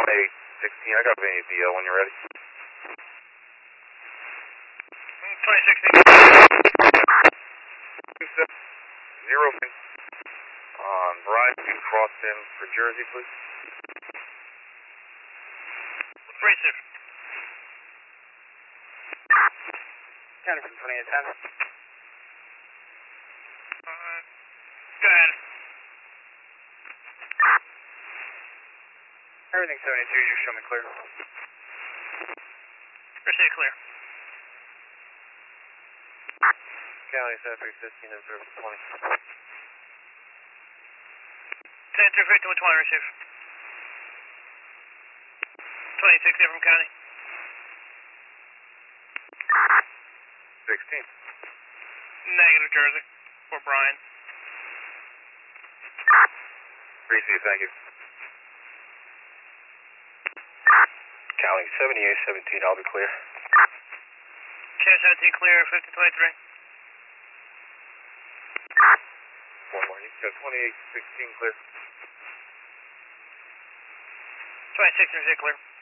2816, I got VABO when you're ready. 2016. 0 on Verizon, you can cross in for Jersey, please. Abrasive. County from 2810. Go ahead. Everything 72, you show me clear. Proceed clear. County 7315, observe 20. 10-350, 120, receive. 26 from County. 16. Negative, Jersey. For Brian. Receive, thank you. County 7817, I'll be clear. Channel 17 clear, 5023. One more, you got 2816 clear. 26 clear.